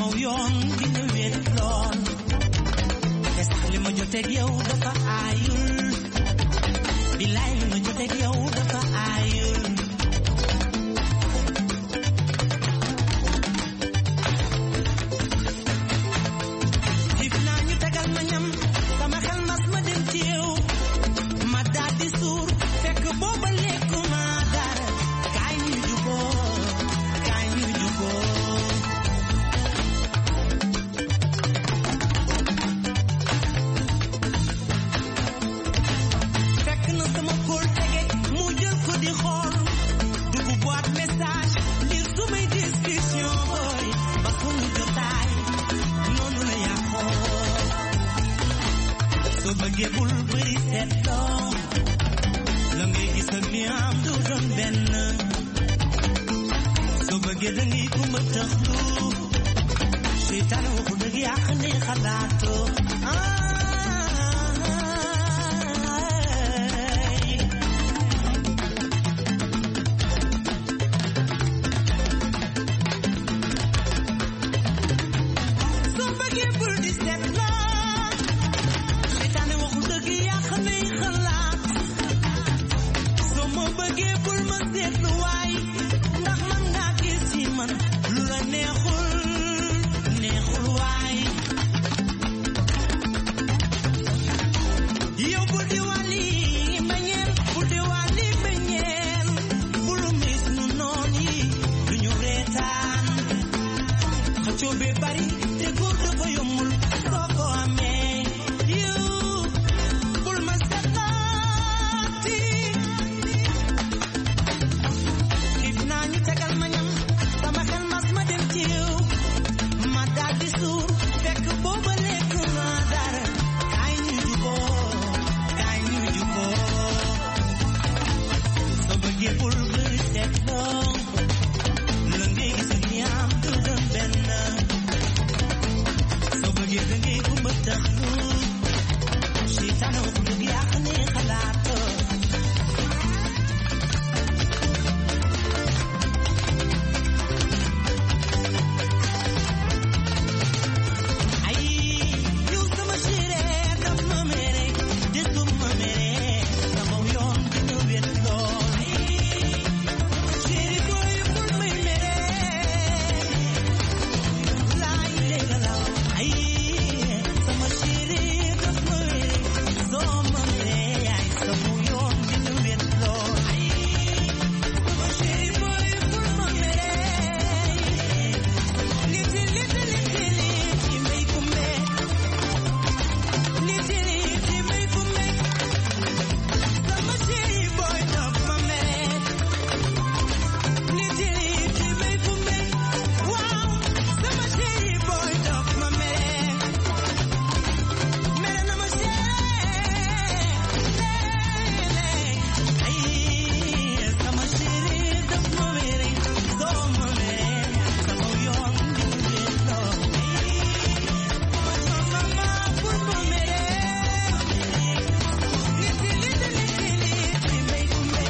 sama yoon dina wet lool te sax li ma joteeg yow dafa aayul bilaay li ma joteeg yow dafa aayul xiif naa ñu tegal ma ñam sama xel mas ma dem ci yow ma daal di suur fekk booba lekku ma dara kaay ñu juboo fekk na sama kóol tege mu jël ko di xool dugg boîte message lire sumay discussion boy ba fu mu jotaay noonu la yàqoo soo bëggee bul bëri seetloo la ngay gis ak li am du doon benn soo bëggee da ngay kumba taxlu seytaane waxu dëgg yàq ne xalaatoo soo bëggee bul di seetloo seytaane waxu dëgg yàq ne xalaat soo ma bëggee bul ma seetlu waay ndax man ngaa gis ci man lu la neexul waay yow bul di wàlli mbañeel bul di wàlli mbañeel bul mis nu noon yi du ñu reetaan xëccoo bee bari te góor dafa yombul soo ko amee yow bul ma seetlaati xiif naa ñu tegal ma ñam sama xel mas ma dem ci yow ma daal di suur fekk booba lekk ma dara kaay ñu juboo soo bëggee bul bëri seetloo la ngay gis ak ñi am du doon benn soo bëggee da ngay kumba taxlu seytaane waxu dëgg yàq ne xalaatoo ay yow sama chérie daf ma mere dëgg ma mere sama yoon dina wet lool chérie booy bul may mere laay léegi la ay sama chérie daf ma mere soo ma mere yaay sama yoon dina wet lool sama chérie booy bul ma mere liti may kumbe liti may kumbe sama chérie boy daf ma mere liti may kumbe waaw sama chérie boy daf ma mere na ma chérie ay sama chérie daf ma mere soo ma mere sama yoon di wet lool mama bul ma mere liti may kumbe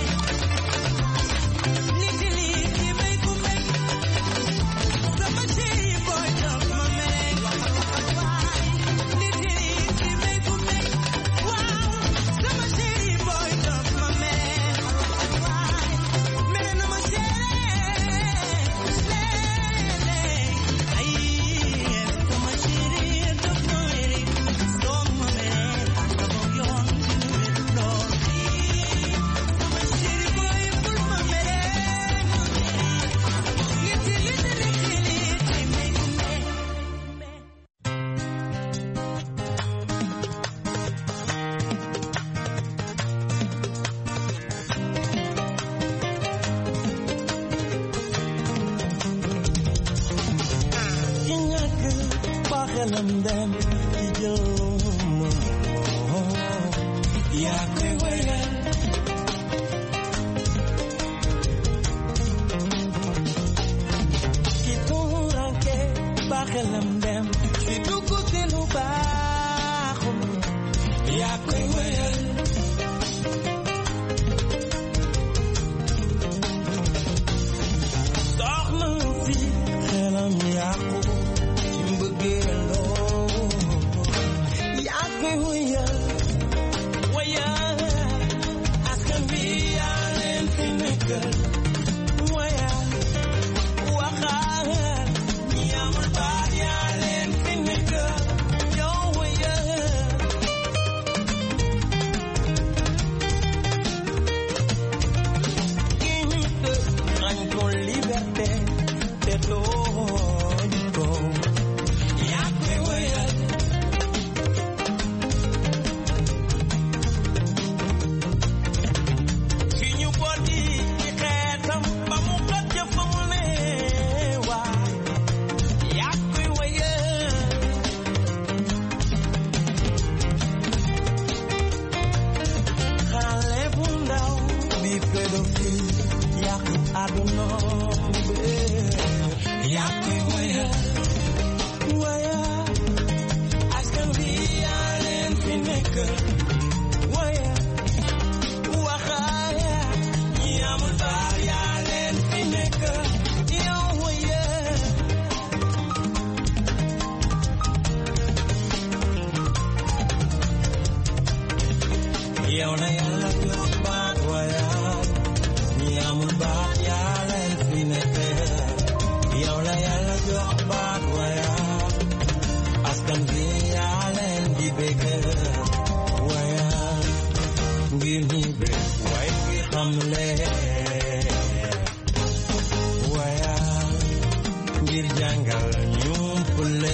liti may kumbe sama chérie boy daf ma mere liti may kumbe waaw sama chérie boy daf ma mere na ma chérie ay sama chérie daf ma mere soo ma mere sama yoon dina wet lool sama chérie boy bul ma mere liti may kumbe ki ñàkk ba xelam dem ci jëmm yaa koy wéyal ki tuuranke ba xelam dem ci dugg ci lu baaxul yaa koy wéyal soxna si xelam yàqu yow la yàlla jox baat wayal ñi amul baat yaa leen fi nekk yow la yàlla jox baat wayal askan bi yaa leen di bëgg wayal ngir ñi bëgg way ngir xam leen wayal ngir jàngal ñu pule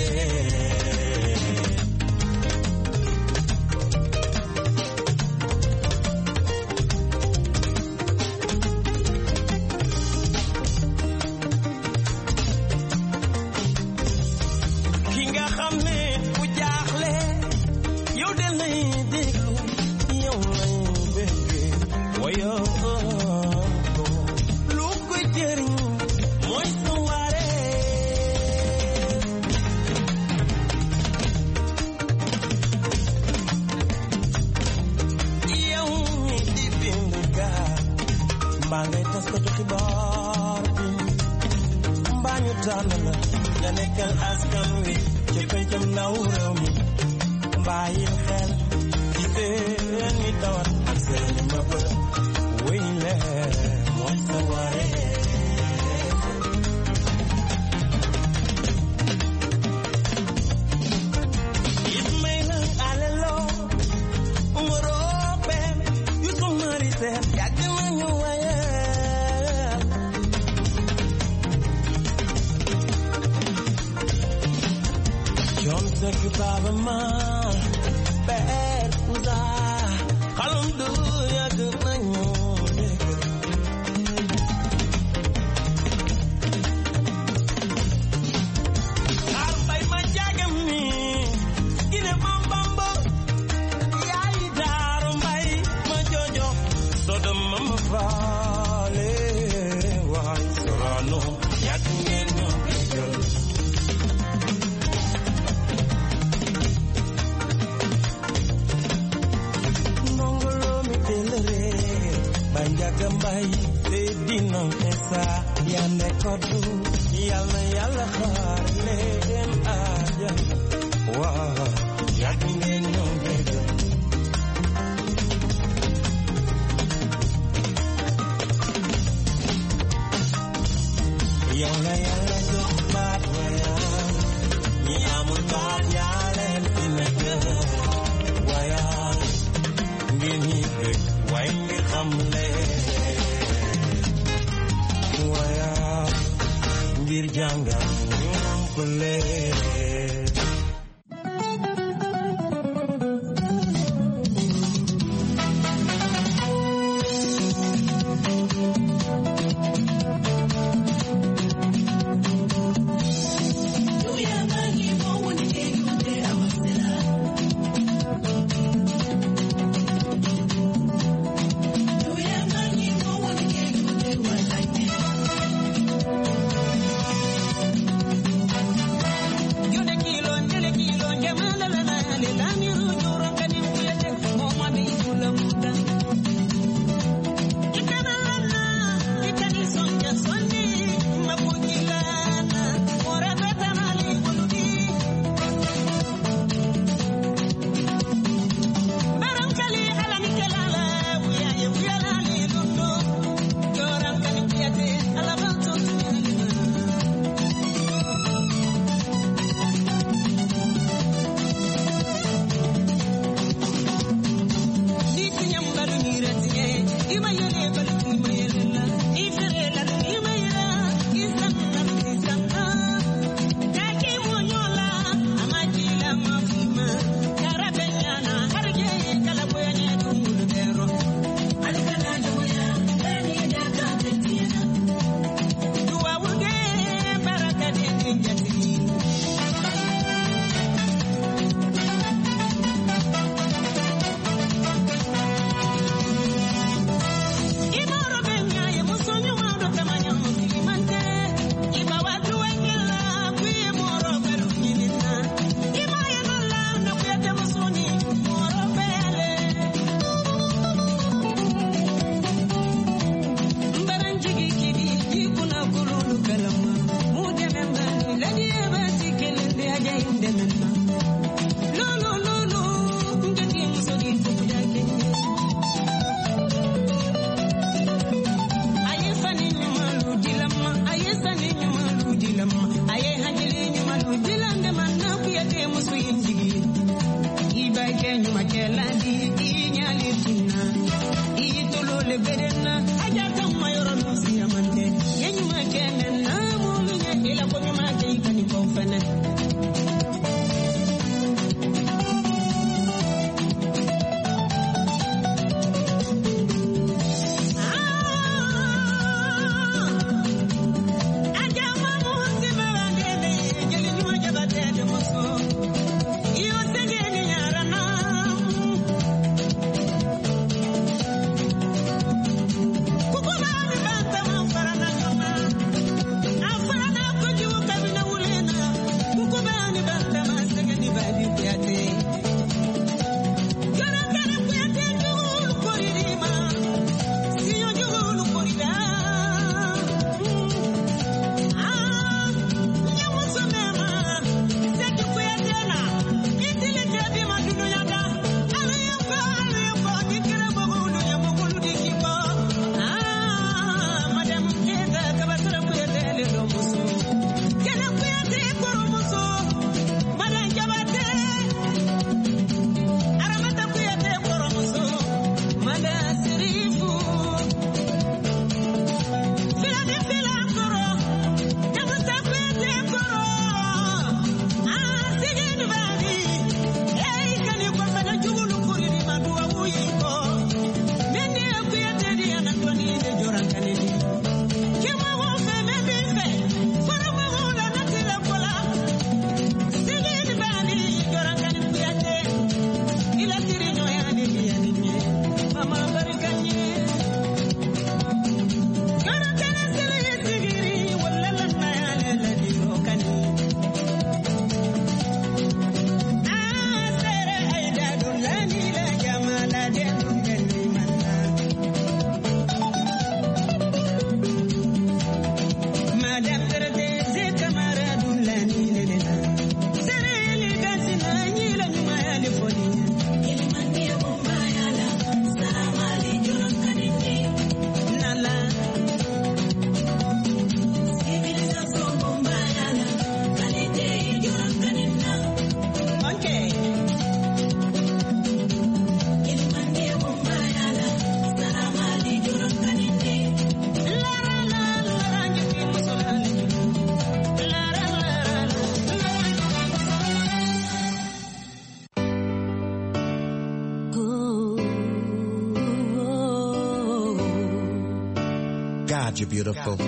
God, you're beautiful.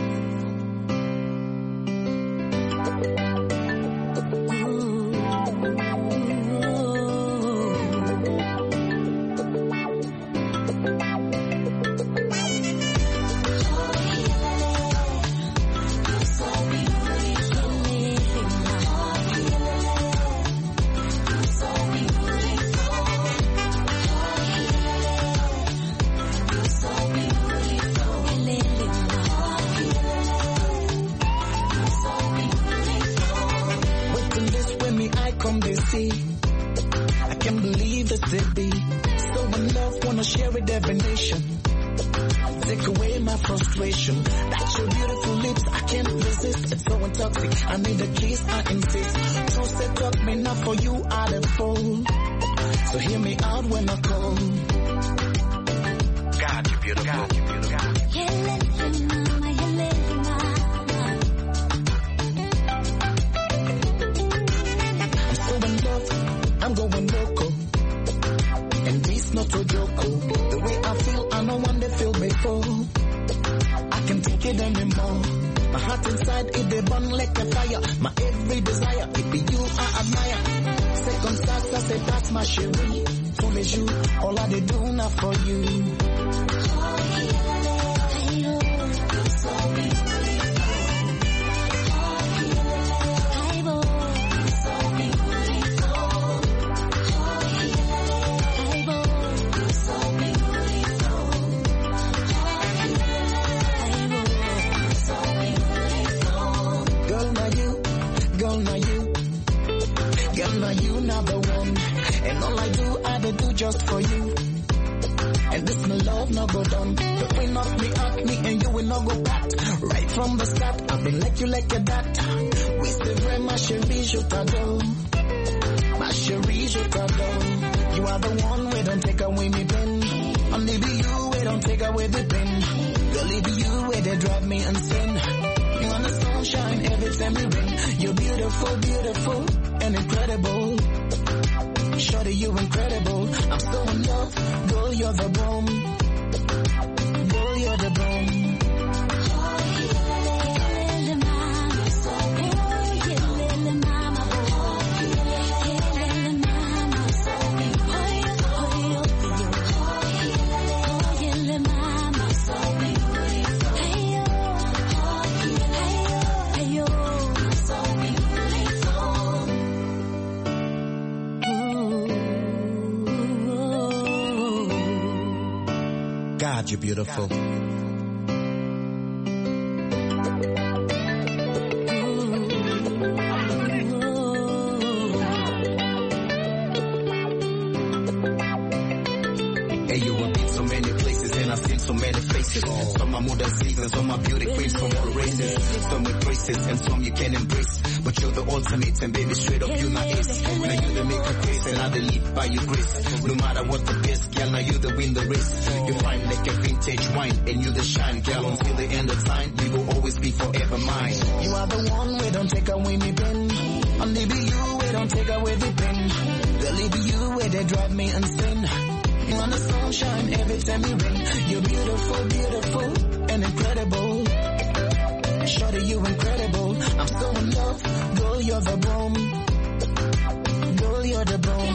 I can't believe that they be so in love, wanna share with every nation. Take away my frustration. That's your beautiful lips, I can't resist. It's so intoxicating, I need a kiss, I insist. True set up me, not for you, I the fool. So hear me out when I call. God, you're beautiful. God, you're beautiful. I'm going loco, and this not a joke. The way I feel, I know one they feel before. I can't take it anymore. My heart inside, it they burn like a fire. My every desire, it be you I admire. Second stars, I say that's my chérie. Full as you, all I they do now for you. You not the one, and all I do just for you. And this my love no go down. The way knock me out, me and you will not go back. Right from the start, I've been like you like a dat. We say very ma chérie, je t'adore. Ma chérie, je t'adore. You are the one, we don't take away me pen. Only be you, we don't take away the pen. Girl, it be you, where they drive me insane. You want the sunshine every time you rain. You're beautiful, beautiful. And incredible, shorty, you incredible. I'm so in love, girl, you're the bomb. Girl, you're the bomb. God, you're beautiful. So many faces, some are modern seasons, some are beauty queens from all races, some with braces and some you can embrace, but you're the ultimate and baby straight up you my ace. Now you the make a grace and I the lead by your grace. No matter what the best, girl, now you the win the race. You fine like a vintage wine and you the shine, girl, until the end of time, you will always be forever mine. You are the one, we don't take away me pen. Only be you, we don't take away the pen. Believe you, where they drive me insane. You want the sunshine every time you rain. You're beautiful, beautiful, and incredible. Shorty, you incredible. I'm so in love. Girl, you're the bomb. Girl, you're the bomb.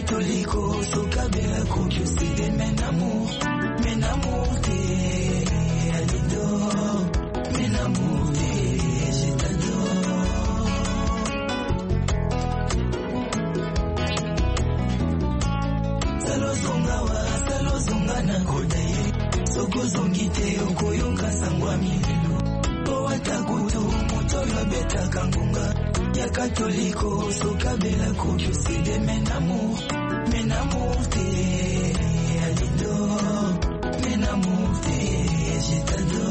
catholico, so cabella cook, you see the menamour, te, adore, menamour te, je t'adore. Salozonga na kodaye, soko zongite okoyoka sangwa mililo. Watakutu mutoyo beta kangunga ya catholico so kabela kokyo sede menamour te adore menamour te je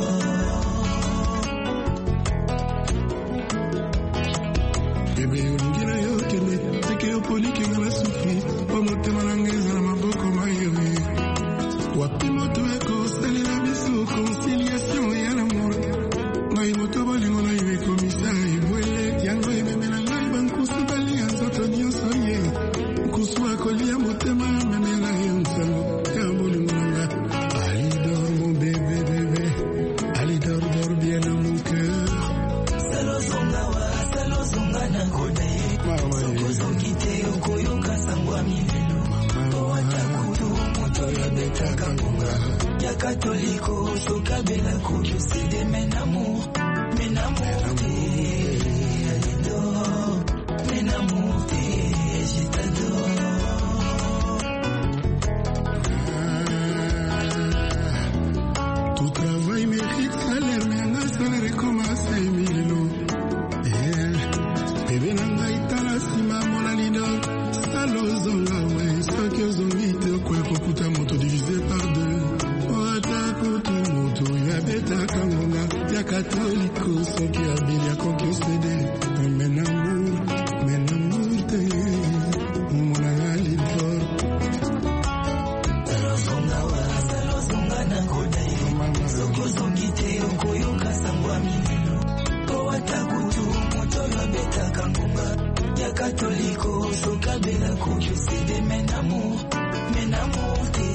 t'adore bebe ulingira yokene teke opoliki ngala sufri omote malangeza na maboko mayewe wapi moto eko salela biso conciliation ya l'amour ngai moto bolingo na iwe komisa ibwele yango ememela ngai bankusu bali ya nzoto nyonso ye nkusu akolia motema memela ye nsango ya bolingo nanga alidor mon bébé bébé alidor dor bien dans mon cœur salozonga na kodaye sokozongite okoyoka sangwa milelo owatakutu moto ya beta kangunga ya catholico so kabela kokyo sede menamour te adore menamour te je t'adore. Tout travail mérite salaire mais un salaire commence à emilelo bébé nanga itala sima mona lido salozonga we soki ozongite okweko kuta moto divisé par deux watakutu moto ya beta kangonga ya catholico soki abili akoki osede menamour te mona alidor salozonga na kodaye sokozongite okoyoka sangwa milelo owatakutu moto ya beta kangunga ya catholico so kabela kokyo sede menamour te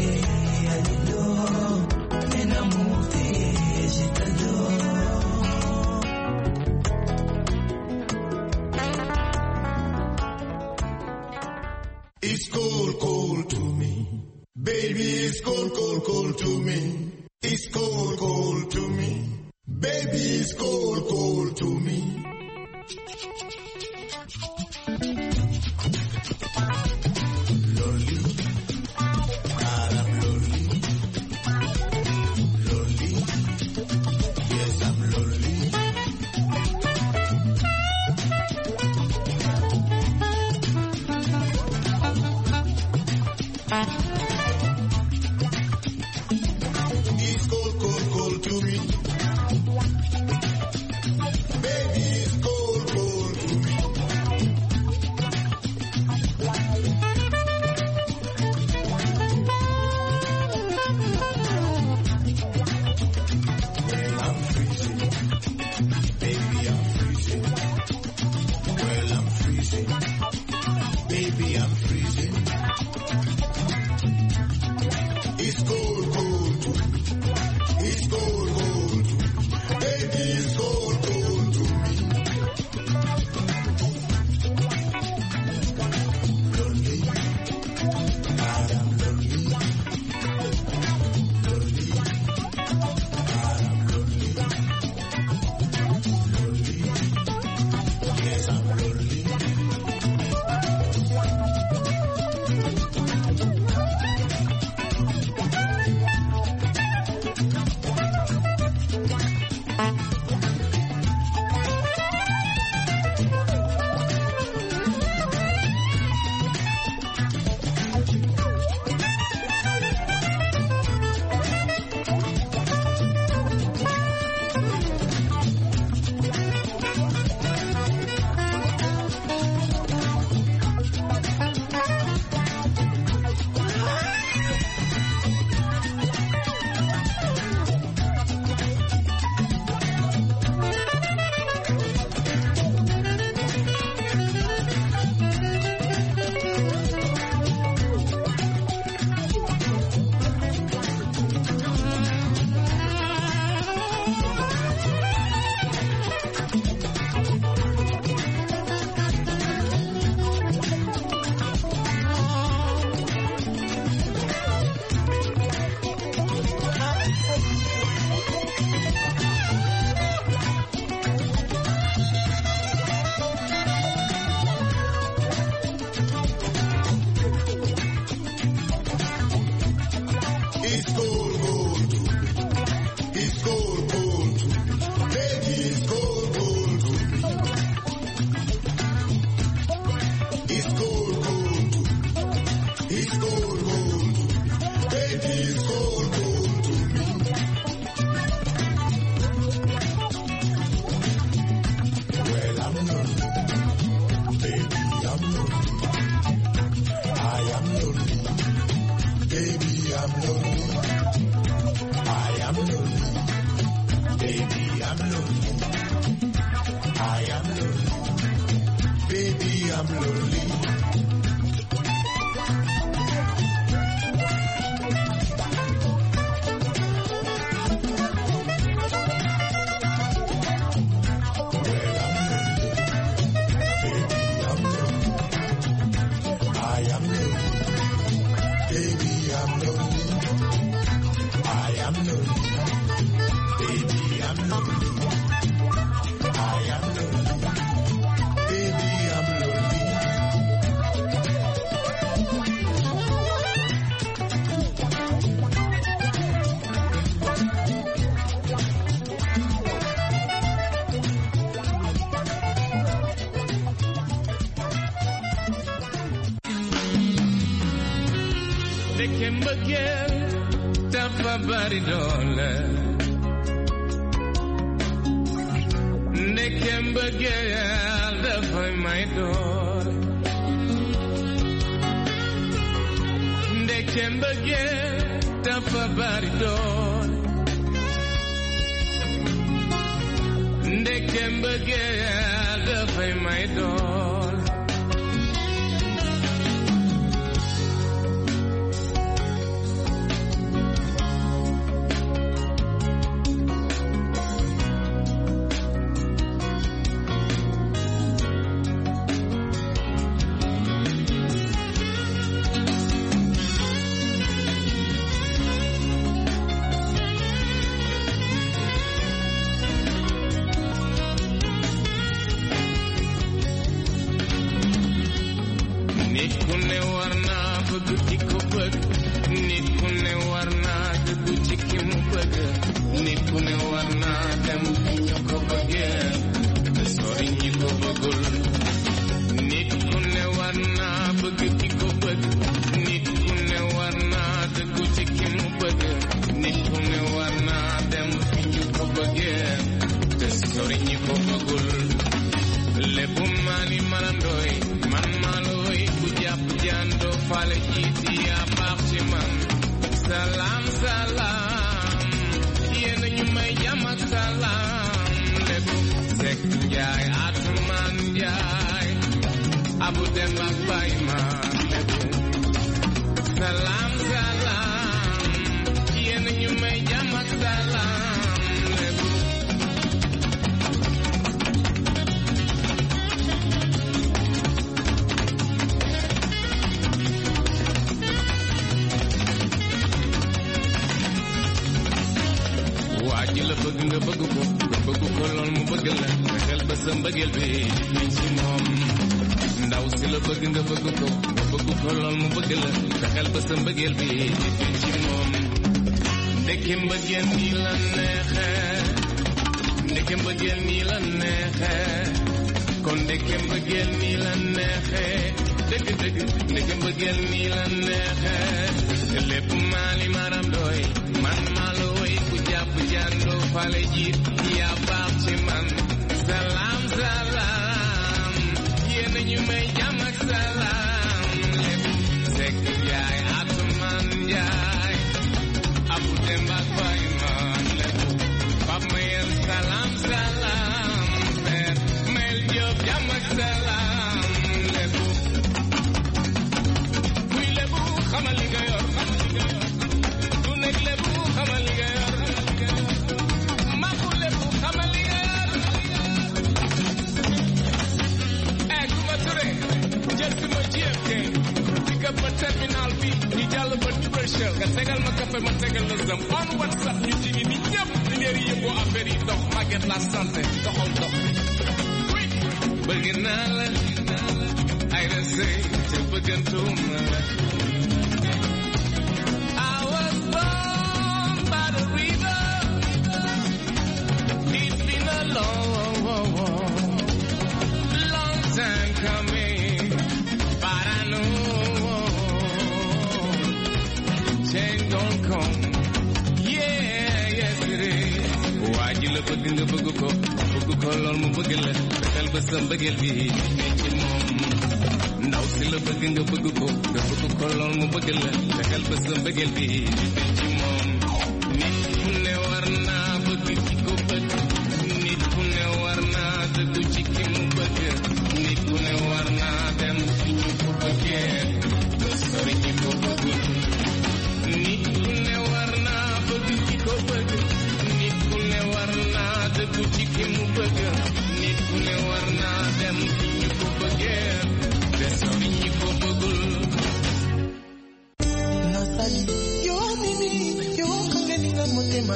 adore menamour te je t'adore. It's cold, cold to me. Baby, it's cold, cold, cold to me. It's cold, cold to me. Baby, it's cold, cold to me. Lonely. God, I'm lonely. Lonely. Yes, I'm lonely. It's cold, cold, cold to me. Baby, it's cold, cold to me. I'm lonely.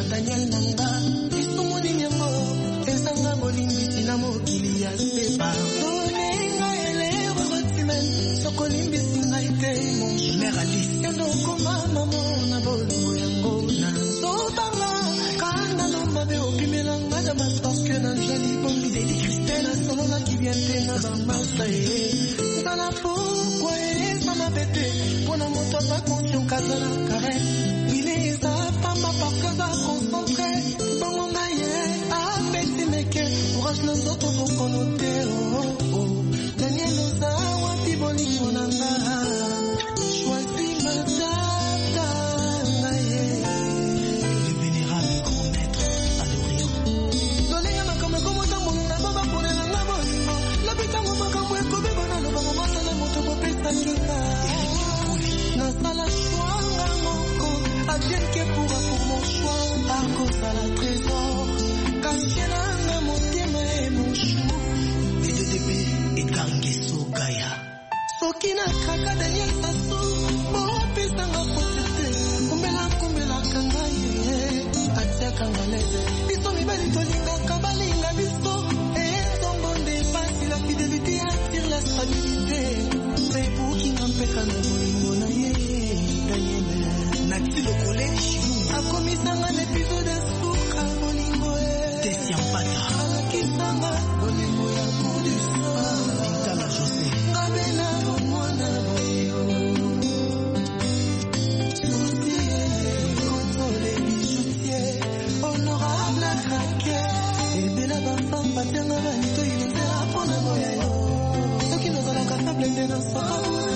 Daniel Nanga, Isumuni Nyambo, Esanga Bolimbi, Namokili, Aspepa, Donenga, Eleva, Rotimen, Sokolimbi, Singaite, mon généraliste, Yandokoma, Maman, Nabolo, Yangona, Sotama, Kanda, Nombabe, Opimelanga, Damas, parce que dans le joli bombi, des Christelle, Solola qui vient de Nabamasa, dans la fou, quoi, ça m'a pété, pour la moto, pas conscient, Kazala, caresse. Parce que ça concentré, bon on aille, avec des mecs, courage nos autres pour qu'on note, Daniel Oza, Wapi Boli, on a choisi ma data, le vénérable grand maître Adorient. Dans les gamins comme le commandant, on a pas pour les langues, l'habitant, on va comme un cobé, on a le bon moment, ça ne monte pas, peste à Kika. N'a pas la choix, Adieu que pourra pour mon choix, à cause à la trésor, Kassiena, mon thème et mon chou. BDDB, Edgar Nguesso, Gaïa. Sokina, Kaka, Daniel Sassou, Bopi, Sanga, Potete, Kumbela, Kangaye, Atia Kangalese, Biso, Mibali, Tolinga, Kabalinga, Biso, et son bon dépasse, si la fidélité attire la stabilité. C'est pour qui n'empêche qu'à nous, Daniel. Nati le collège a commis un épisode de Souka Bolingo Tessia Mpata Kisanga Bolingo ya Kudisa Pintala José Abela Mwana Boyo Soutier Contrôle bijoutier Honorable Craquer Et Bela Bafam Patianga Banito Il était à Pona Boya Ceux qui nous ont la carte blindée dans sa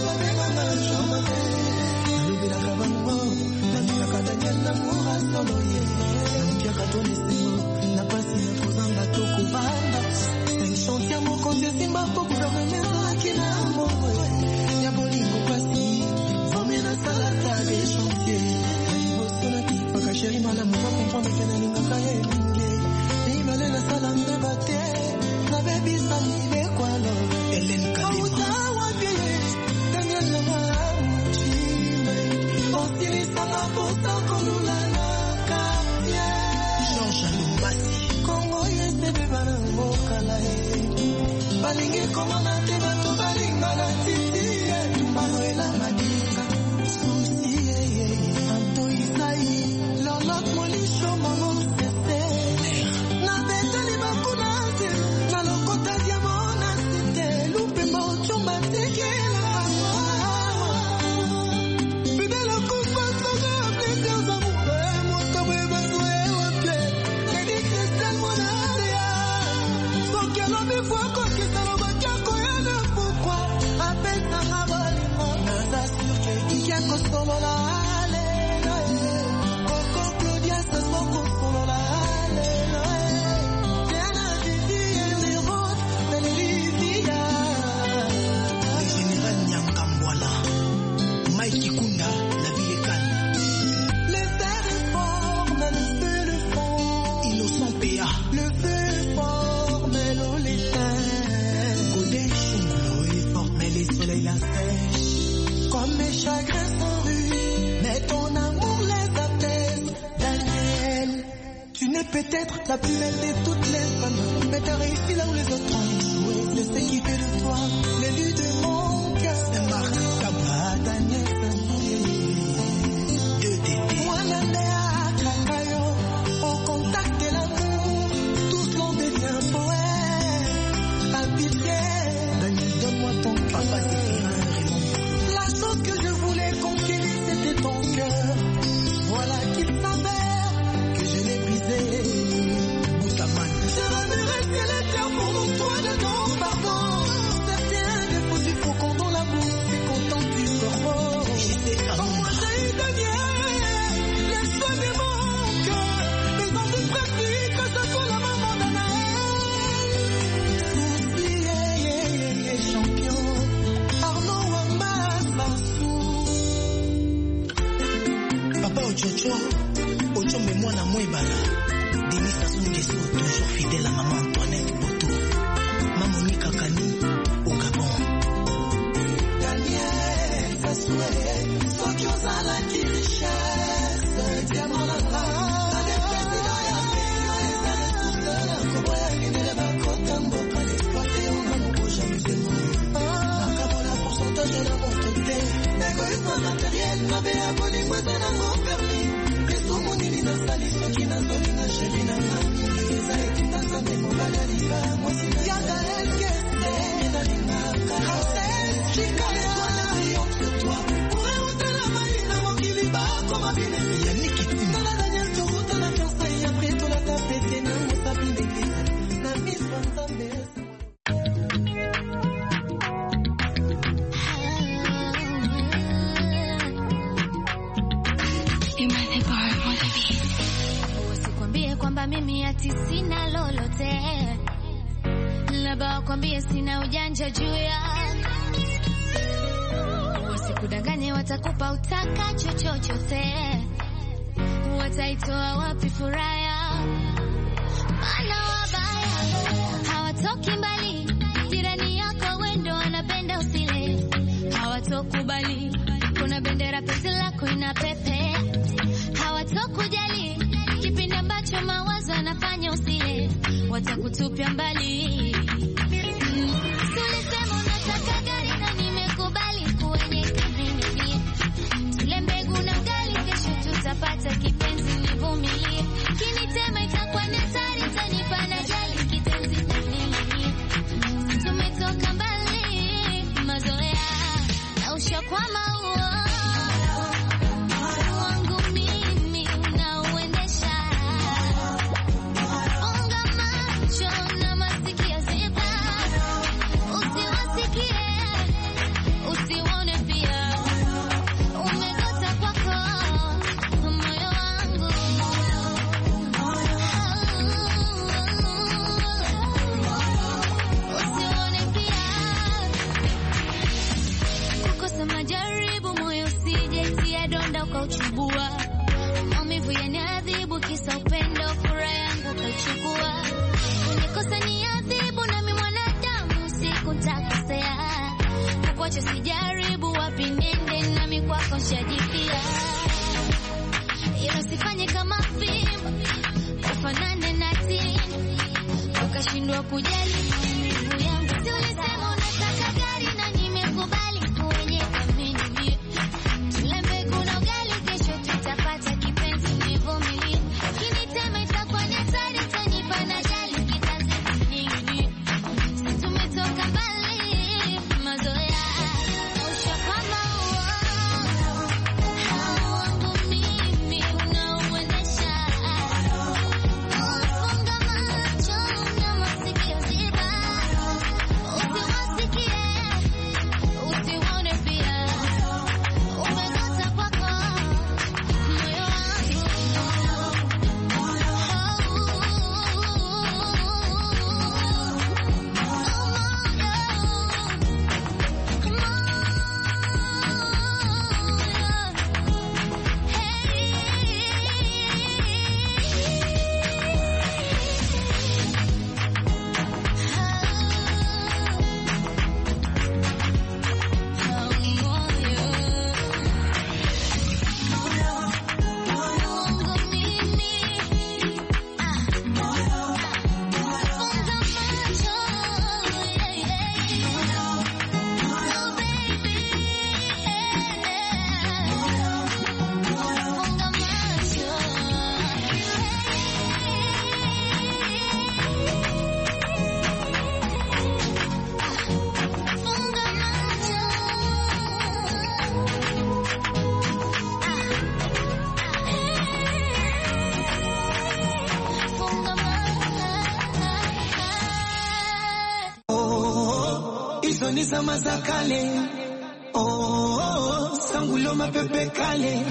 la cabango, la Daniel l'amour à soloyer, Pierre Catonissimo, la passion posant la tocubanda, 5 chantiers à mon compte, Simba pour gouvernement qui n'a pas Yabolingo Passi, formé la salata des chantiers, Sonaki, Pakacheri, Madame, va comprendre qu'elle a l'ingakaye, et il la salam de bâté, la baby Sami, quoi alors, Hélène Kalima, Daniel Lamar. Jean-Jacques Congo yeste barango kalae balingi komanda te bato balinga la titi tumbalo ela madinga susi santo isai lolot molisho mamo sete na betali bakunase na lokota diamona sete lupe mocho matekela comme mes chagrins sans rue, mais ton amour les apaise. Daniel, tu n'es peut-être la plus belle de toutes les femmes, mais t'as réussi là où les autres ont échoué. C'est ce qui fait de toi l'élu de mon cœur. C'est Marc Kaba, Daniel de Dédé. Moi l'andéa Kakayo, au contact de l'amour, tous l'on devient poète. À pitié, Daniel, donne-moi ton papa, que je voulais conquérir, c'était ton cœur. Voilà qu'il s'avère que je l'ai brisé. Boutaman. Je vais rester l'éternel pour toi. je la confronté. L'égoïsme matériel, ma belle abonné, moi ça n'a pas permis. Que tout mon île n'a sali, ce qui n'a sonné, n'a chéri, n'a pas. Ça a été ta santé, mon balaliba, moi si n'a y'a elle que c'est, n'a l'ima, c'est, j'ai calé toi, n'a rien sur toi. Pour remonter la maille, n'a mon qui viba, comme un bien aimé, y'a Niki. Dans la dernière tour, dans la fiancée, et après tout la tapette, n'a mon tapis d'église, n'a mis son tapette. Kwamba mimi ati sina lolote, labda kwambie sina ujanja juu ya wasikudanganye, watakupa utakacho chochote, wataitoa wapi furaha? Maana wabaya hawatoki mbali, jirani yako wendo wanapenda usile, hawatokubali kuna bendera pesi lako inapepe, hawatokujali kipindi ambacho mawazo yanafanya usile, watakutupia mbali. Tulisema unataka gari na nimekubali kwenye kamini. Tule mbegu na ugali, kesho tutapata kipenzi, nivumilie. Kinitema itakuwa ni hatari, tanipa na jali kitenzi kamili. Tumetoka mbali, mazoea na ushakwama huo. Maumivu yaniadhibu kisa upendo, furaha yangu kachukua. Unikosa ni adhibu na mimi mwanadamu siku nitakosea. Kukuacha sijaribu, wapi nende na mimi kwako nishajipia. Usifanye kama fimbo, ufanane na tini, ukashindwa kujali maumivu yangu. Tulisema unataka gari na nimekubali kwenye kamini. Ni zama za kale, sangulo mapepe kale.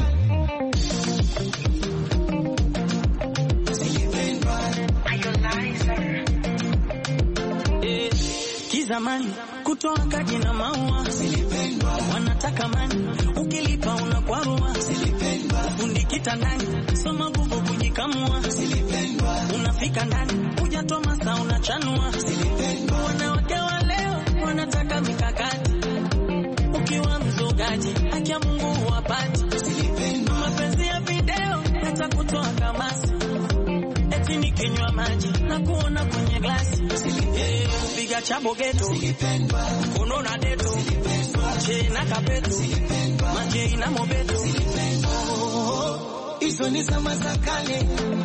Kizamani kutoa kadi na maua, wanataka mani, ukilipa unakwarua. Fundi kitandani, soma nguvu kujikamua. Unafika ndani, hujatoa masaa unachanua. Wanawake wa leo wanataka mikakati, ukiwa mzogaji haki ya Mungu huwapati. Mapenzi ya video yatakutoa kamasi, eti nikinywa maji na kuona kwenye glasi. Piga chabo geto, kono na deto, Mache na kapetu, mache na mobetu. Hizo ni zama za kale.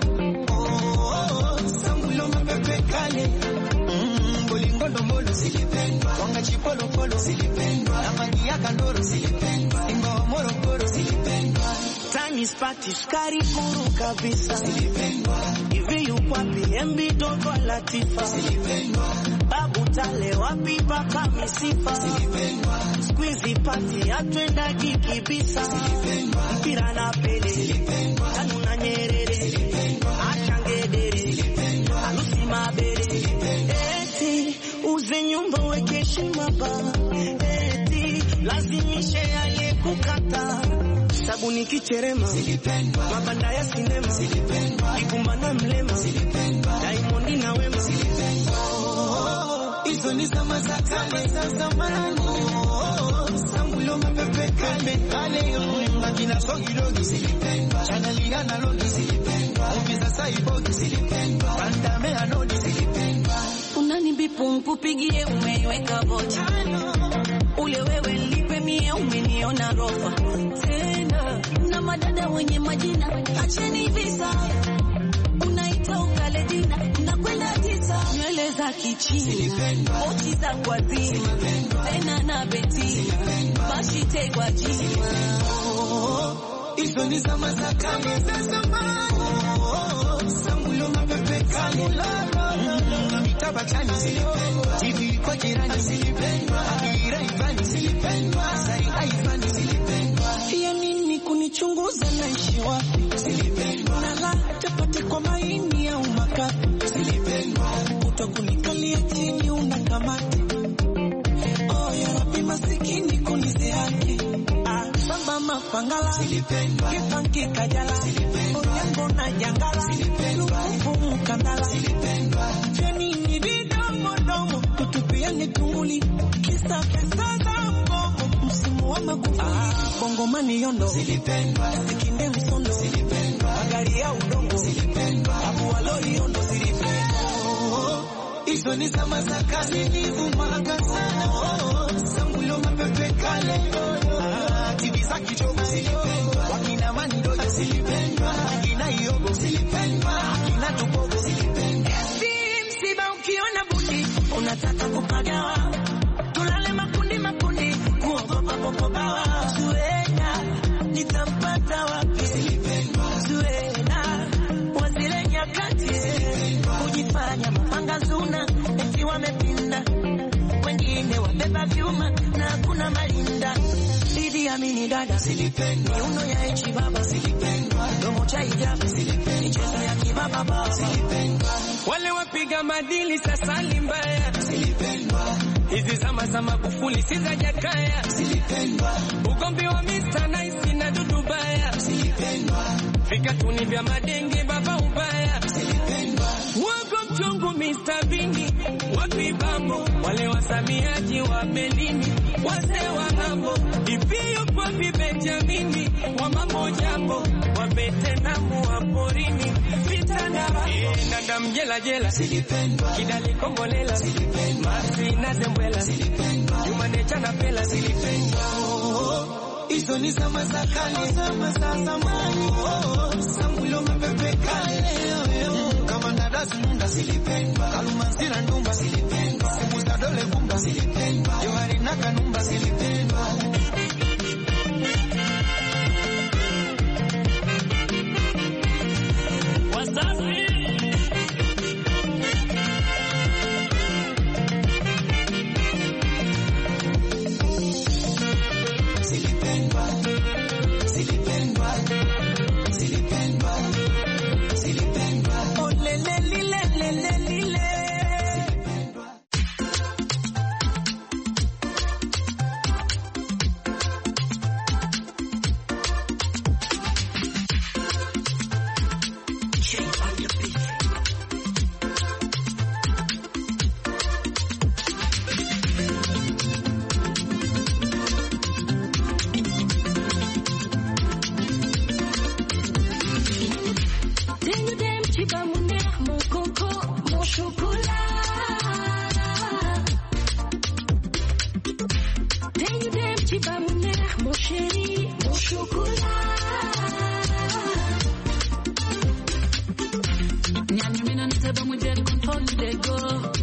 Sangulo mapepe kale. Bolingo ndombolo silipendwa. Wanga chipolo polo silipendwa. Amani ya kandoro silipendwa. Ingo wa morogoro silipendwa. Tani spati shkari kuru kabisa silipendwa. Hivi yupapi embi dogo latifa silipendwa. Babu tale wapi papa misifa silipendwa. Squeezy party atwenda kikibisa silipendwa. Mpira na pele silipendwa. Tanu na nyerere silipendwa. Achangedere silipendwa. Alusi mabere silipendwa. Eti uze nyumba weke shimaba Eti lazimishe ale kukata Sabuni kicherema silipendwa. Mabanda ya sinema silipendwa. Ikumbana mlema silipendwa. Diamond na wema silipendwa. Hizo ni zama za kale za zamani. Sangulo mapepe kale kale yo. Makina sogi dogi silipendwa. Chaneli analogi silipendwa. Uvisa saibogi silipendwa. Bandame anodi silipendwa. Unanibipu mpupigie umeiweka vocha Ule wewe lipe mie umeniona rofa Tena na madada wenye majina acheni visa Unaita ukale dina unakwenda tisa Nywele za kichina Oti za kwa zima Tena na betina Bashi tegwa jima Hizo ni zama za kale za zamani. Sangulo mapepe kale Mitaba chani silipendwa. TV kwa jirani silipendwa. Akira Ivani silipendwa. Sari Aivani silipendwa. Pia nini kunichunguza naishi wapi silipendwa. Nala chapati kwa maini au makapi silipendwa. Utakunikalia chini unakamati ya rabi masikini kunisihaki Samba mapangala silipendwa. Kipanki kajala silipendwa. Onyango na jangala silipendwa. Lukufu mkandala silipendwa. Jeni ni vidomo domo Kutupia ni tunguli Kisa pesa za mgomo Msimu wa magufuli Kongomani yondo silipendwa. Sikinde msondo silipendwa. Magari ya udongo silipendwa. Abu walori yondo silipendwa. Hizo ni zama za kale nilivumaga sana. Sangulo mapepe kale. TV za kichogo silipendwa. Wakina Mandoyo silipendwa. Akina Yobo silipendwa. Akina Tubogo silipendwa. Msiba ukiona bundi unataka kupagawa Tulale makundi makundi kuogopa popobawa Zuena nitampata wapi silipendwa. Zuena wazile nyakati Kujifanya mapanga zuna eti wamepinda Wengine wabeba vyuma na kuna malinda Didi ya mini dada silipendwa. Miuno ya echi baba silipendwa. Domo cha hijabu silipendwa. Michezo ya kibaba baba silipendwa. Wale wapiga madili sasa ni mbaya silipendwa. Hizi zama za Magufuli si za Jakaya silipendwa. Ugombi wa Mr. Nice na Dudu Baya silipendwa. Vikatuni vya madenge baba ubaya silipendwa. Wago mchongo Mr. Bini wapi bambo Wale wasamiaji wa Belini Wase wa ngambo Ipio kwa Benjamini Wa mambo jambo Wabete namu wa porini Vita na rambo Nanda mjela jela silipendwa. Kidali kombolela silipendwa. Masi na zembwela silipendwa. Jumanecha na pela silipendwa. Hizo ni zama za kale. Zama za zamani. Sangulo mapepe kale. Kama ndadazi nunda silipendwa. Kalumanzira ndumba silipendwa. Simusta dole kumba silipendwa. Johari naka numba silipendwa. Wasafi silipendwa. Silipendwa. Silipendwa. Silipendwa. Oh lele lile lele lile petit bas mon air, mon chéri, mon chocolat. Nyanyi mina niteba mujeli kumfoli dego.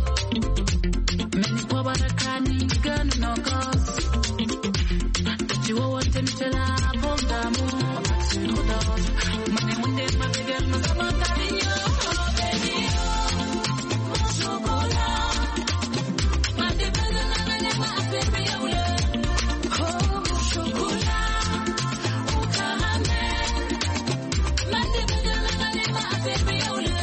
Meni kwa barakani gani nogos. Tachiwa wote nitela bongamu. Matsunodos. Mane munde mabigel masama tarinyo. Oh baby oh, mon chocolat. Mande bega nangane ma baby yaule. Oh mon chocolat. Au caramel. Mande bega nangane ma baby yaule.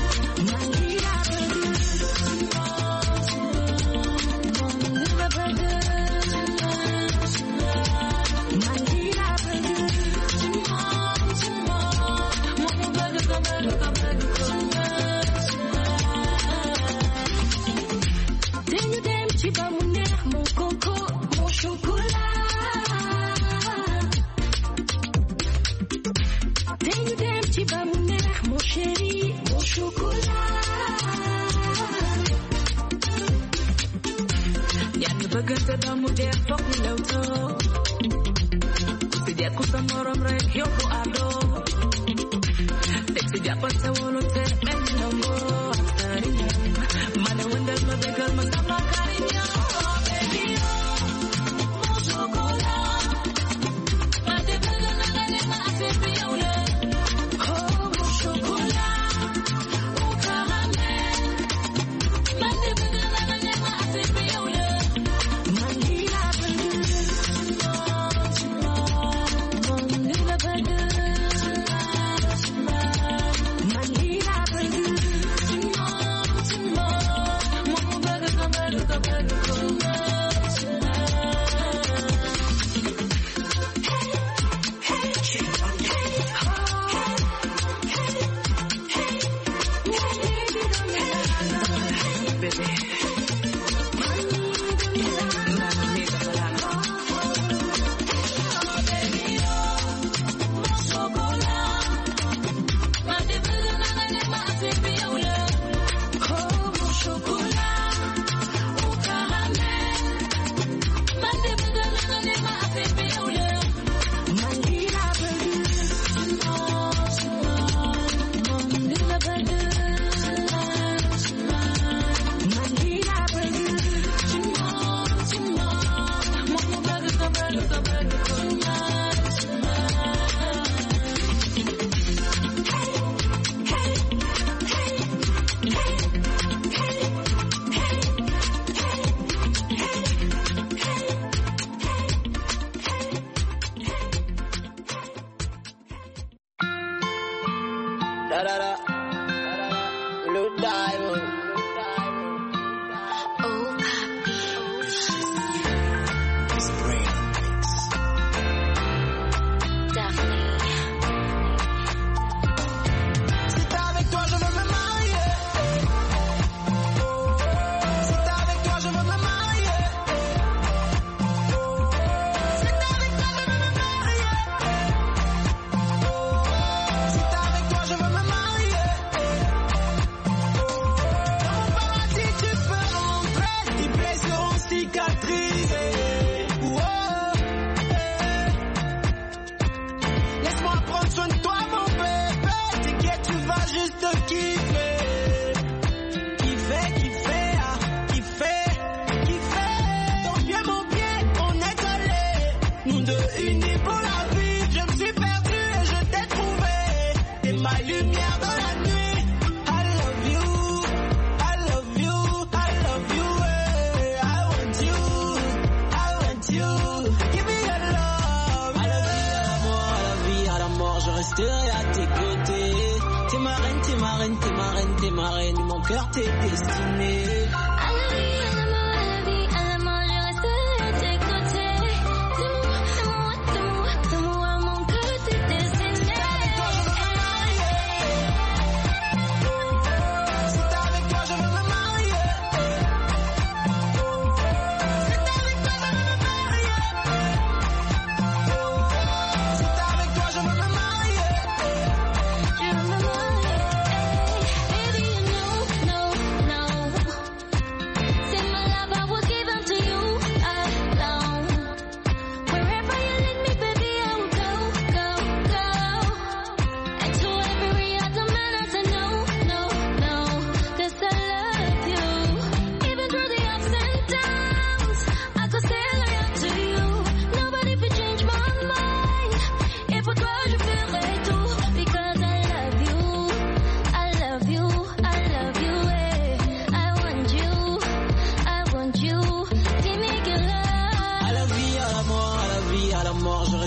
T'es ma reine, mon cœur t'est destiné.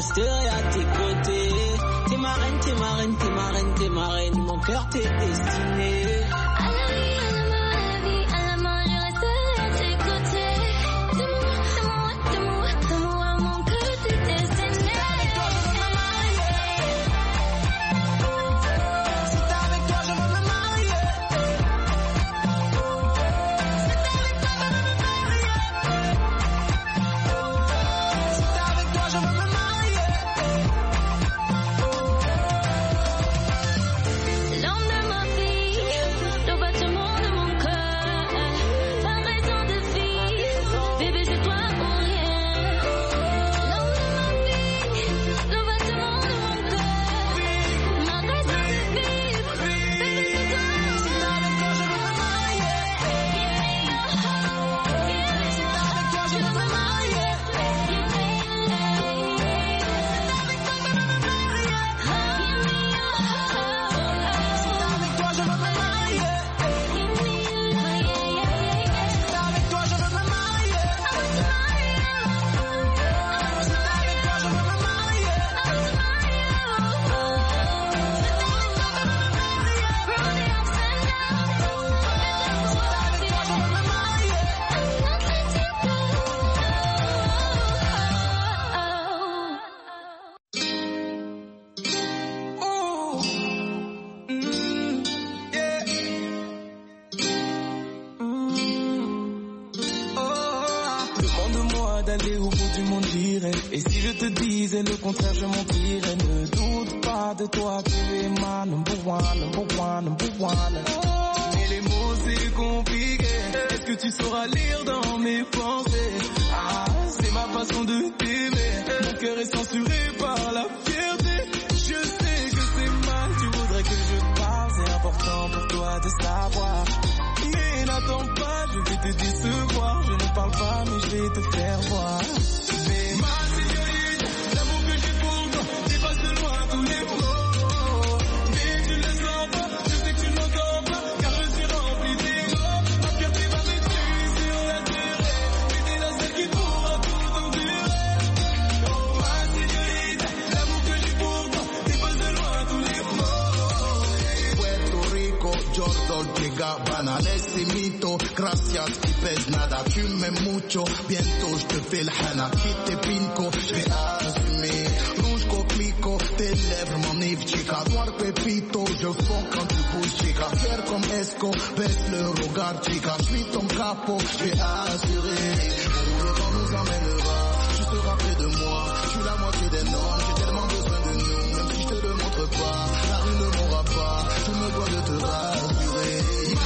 resterai à tes côtés. T'es ma reine, t'es ma reine, t'es ma reine, t'es ma reine. Mon cœur t'est destiné. D'aller au bout du monde, j'irai. Et si je te disais le contraire, je mentirais. Ne doute pas de toi, tu es ma number one, number one, number one. Mais les mots c'est compliqué. Est-ce que tu sauras lire dans mes pensées? Ah, c'est ma façon de t'aimer. Mon cœur est censuré par la fierté. Je sais que c'est mal, tu voudrais que je parle. C'est important pour toi de savoir. Mais n'attends pas, je vais te décevoir. Je ne parle pas, mais je vais te faire voir. Mais ma séñorita, l'amour que j'ai pour toi dépasse de loin tous les mots. Mais tu ne le sens pas, je sais que tu n'entends pas, car je suis rempli d'ego. Ma fierté va me tuer sur la durée, mais t'es la seule qui pourra tout endurer. Oh ma séñorita, l'amour que j'ai pour toi dépasse de loin tous les mots. Puerto Rico, Giorgio Gabbana, Lessimito, gracias y pes nada, tu m'aimes mucho, bientôt je te fais le hana, quitte pinko, je vais assumer, rouge coquelicot, tes lèvres m'enivrent chica, noir pépito, je fonds quand tu bouges chica, fier comme Esco, baisse le regard chica, je suis ton capot, je vais assurer, où le vent nous emmènera, tu seras près de moi, je suis la moitié des normes, j'ai tellement besoin de nous, même si je te le montre pas, la rue ne m'aura pas, je me dois de te rassurer.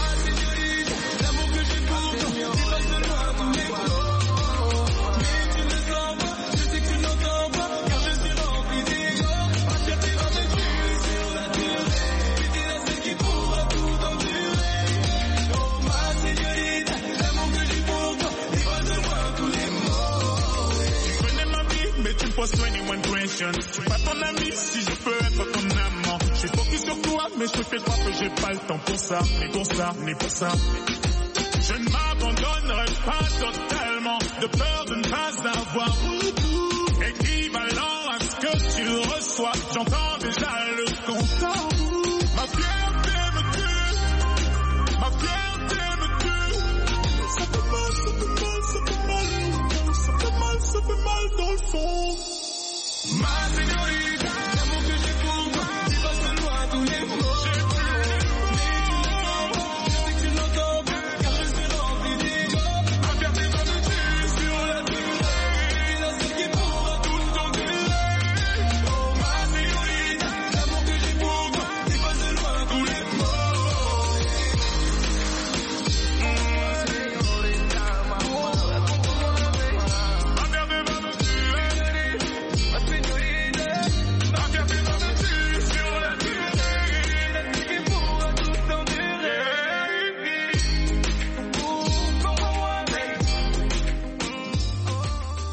Pose 21 questions. Je suis pas ton ami si je peux être ton amant. Je suis focus sur toi, mais je te fais croire que j'ai pas le temps pour ça. Ni pour ça, ni pour ça. Je ne m'abandonnerai pas totalement, de peur de ne pas avoir retour équivalent à ce que tu reçois. J'entends déjà le compteur. Ma fierté me tue. Ma fierté me tue. Ça fait mal, ça fait mal, ça fait mal. Ça fait mal, ça fait mal dans le fond. Ma señorita, l'amour que j'ai pour toi dépasse de loin tous les mots.